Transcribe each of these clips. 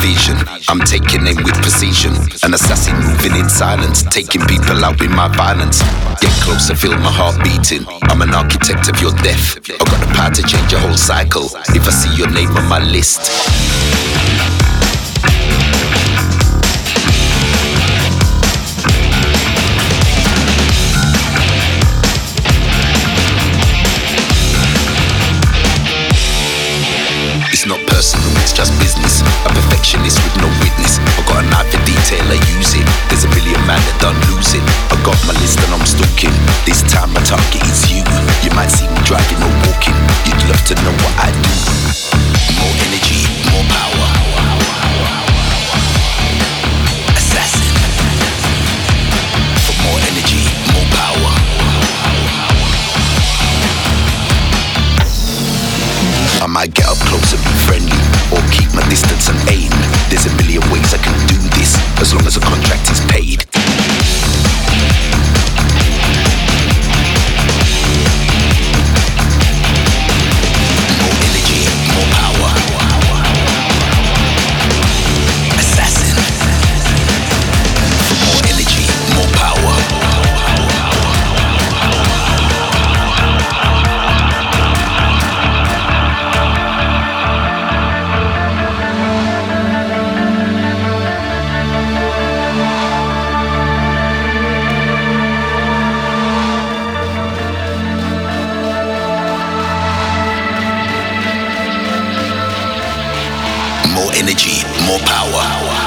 vision. I'm taking aim with precision. An assassin moving in silence, taking people out with my violence. Get closer, feel my heart beating. I'm an architect of your death. I got the power to change your whole cycle. If I see your name on my list. It's not personal, it's just business. A perfectionist with no witness. I got an eye for detail, I use it. There's a million man that don't lose it. I got my list and I'm stalking. This time my target is you. You might see me driving or walking. You'd love to know what I do. More energy, more power. Assassin. For more energy, more power. I might get up close and be friendly, or keep my distance and aim. There's a million ways I can do this, as long as the contract is paid. More energy, more power. Assassin. For more energy, more power. Energy, more power.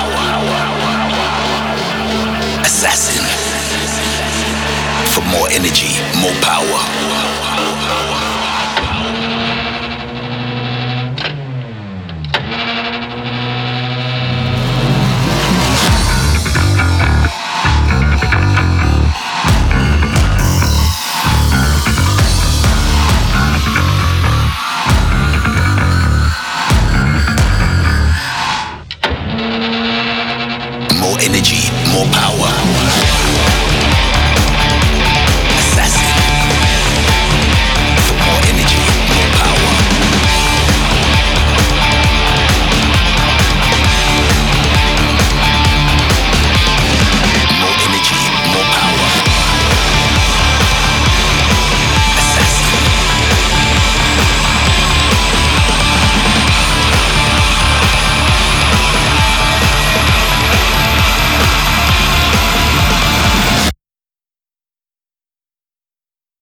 Assassin. For more energy, more power. More energy, more power.